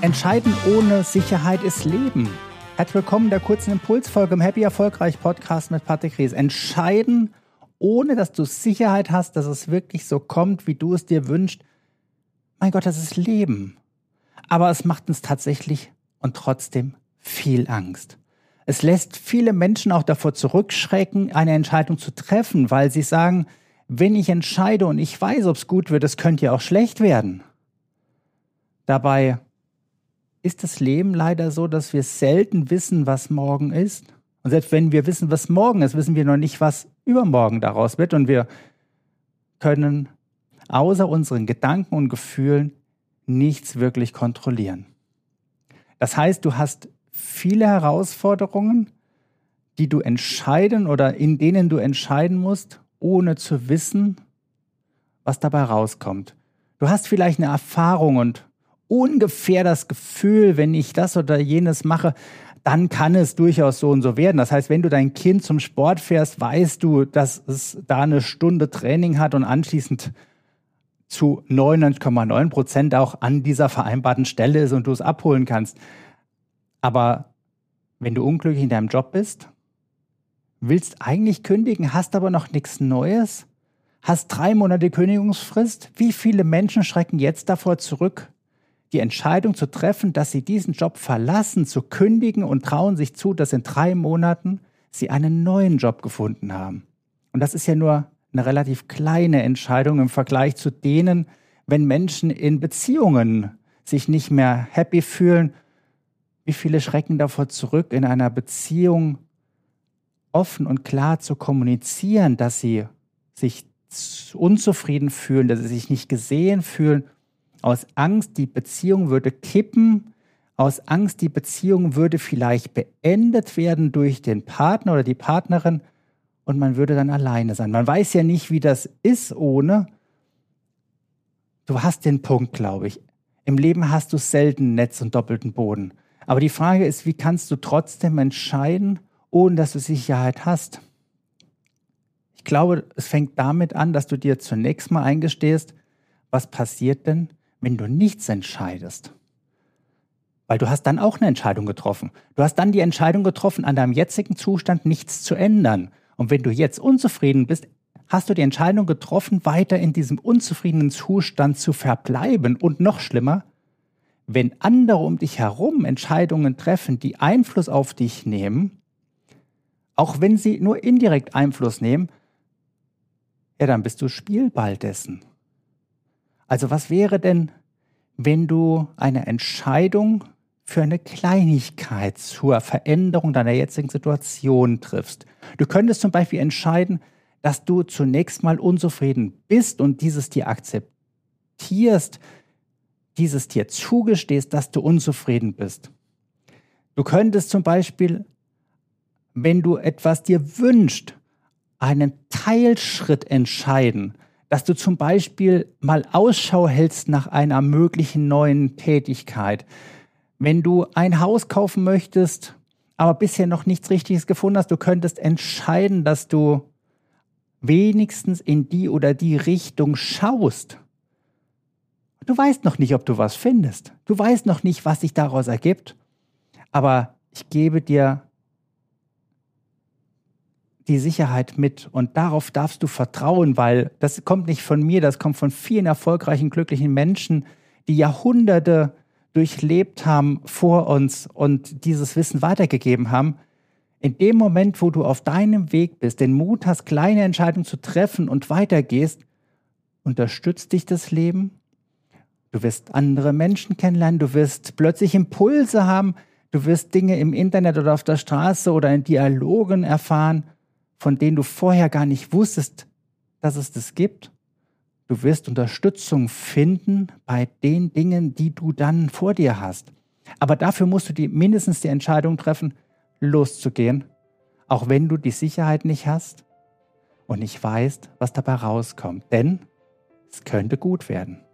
Entscheiden ohne Sicherheit ist Leben. Herzlich willkommen in der kurzen Impulsfolge im Happy Erfolgreich Podcast mit Patrick Ries. Entscheiden, ohne dass du Sicherheit hast, dass es wirklich so kommt, wie du es dir wünschst. Mein Gott, das ist Leben. Aber es macht uns tatsächlich und trotzdem viel Angst. Es lässt viele Menschen auch davor zurückschrecken, eine Entscheidung zu treffen, weil sie sagen, wenn ich entscheide und ich weiß, ob es gut wird, es könnte ja auch schlecht werden. Dabei ist das Leben leider so, dass wir selten wissen, was morgen ist. Und selbst wenn wir wissen, was morgen ist, wissen wir noch nicht, was übermorgen daraus wird. Und wir können außer unseren Gedanken und Gefühlen nichts wirklich kontrollieren. Das heißt, du hast viele Herausforderungen, die du entscheiden oder in denen du entscheiden musst, ohne zu wissen, was dabei rauskommt. Du hast vielleicht eine Erfahrung und ungefähr das Gefühl, wenn ich das oder jenes mache, dann kann es durchaus so und so werden. Das heißt, wenn du dein Kind zum Sport fährst, weißt du, dass es da eine Stunde Training hat und anschließend zu 99,9% auch an dieser vereinbarten Stelle ist und du es abholen kannst. Aber wenn du unglücklich in deinem Job bist, willst eigentlich kündigen, hast aber noch nichts Neues, hast 3 Monate Kündigungsfrist, wie viele Menschen schrecken jetzt davor zurück, die Entscheidung zu treffen, dass sie diesen Job verlassen, zu kündigen und trauen sich zu, dass in 3 Monaten sie einen neuen Job gefunden haben. Und das ist ja nur eine relativ kleine Entscheidung im Vergleich zu denen, wenn Menschen in Beziehungen sich nicht mehr happy fühlen. Wie viele schrecken davor zurück, in einer Beziehung offen und klar zu kommunizieren, dass sie sich unzufrieden fühlen, dass sie sich nicht gesehen fühlen, aus Angst, die Beziehung würde kippen, aus Angst, die Beziehung würde vielleicht beendet werden durch den Partner oder die Partnerin und man würde dann alleine sein. Man weiß ja nicht, wie das ist ohne. Du hast den Punkt, glaube ich. Im Leben hast du selten Netz und doppelten Boden. Aber die Frage ist, wie kannst du trotzdem entscheiden, ohne dass du Sicherheit hast? Ich glaube, es fängt damit an, dass du dir zunächst mal eingestehst, was passiert denn, wenn du nichts entscheidest? Weil du hast dann auch eine Entscheidung getroffen. Du hast dann die Entscheidung getroffen, an deinem jetzigen Zustand nichts zu ändern. Und wenn du jetzt unzufrieden bist, hast du die Entscheidung getroffen, weiter in diesem unzufriedenen Zustand zu verbleiben. Und noch schlimmer, wenn andere um dich herum Entscheidungen treffen, die Einfluss auf dich nehmen, auch wenn sie nur indirekt Einfluss nehmen, ja, dann bist du Spielball dessen. Also was wäre denn, wenn du eine Entscheidung für eine Kleinigkeit zur Veränderung deiner jetzigen Situation triffst? Du könntest zum Beispiel entscheiden, dass du zunächst mal unzufrieden bist und dieses dir akzeptierst, dieses dir zugestehst, dass du unzufrieden bist. Du könntest zum Beispiel, wenn du etwas dir wünschst, einen Teilschritt entscheiden, dass du zum Beispiel mal Ausschau hältst nach einer möglichen neuen Tätigkeit. Wenn du ein Haus kaufen möchtest, aber bisher noch nichts Richtiges gefunden hast, du könntest entscheiden, dass du wenigstens in die oder die Richtung schaust. Du weißt noch nicht, ob du was findest. Du weißt noch nicht, was sich daraus ergibt. Aber ich gebe dir die Sicherheit mit und darauf darfst du vertrauen, weil das kommt nicht von mir, das kommt von vielen erfolgreichen, glücklichen Menschen, die Jahrhunderte durchlebt haben vor uns und dieses Wissen weitergegeben haben. In dem Moment, wo du auf deinem Weg bist, den Mut hast, kleine Entscheidungen zu treffen und weitergehst, unterstützt dich das Leben. Du wirst andere Menschen kennenlernen, du wirst plötzlich Impulse haben, du wirst Dinge im Internet oder auf der Straße oder in Dialogen erfahren, von denen du vorher gar nicht wusstest, dass es das gibt. Du wirst Unterstützung finden bei den Dingen, die du dann vor dir hast. Aber dafür musst du mindestens die Entscheidung treffen, loszugehen, auch wenn du die Sicherheit nicht hast und nicht weißt, was dabei rauskommt. Denn es könnte gut werden.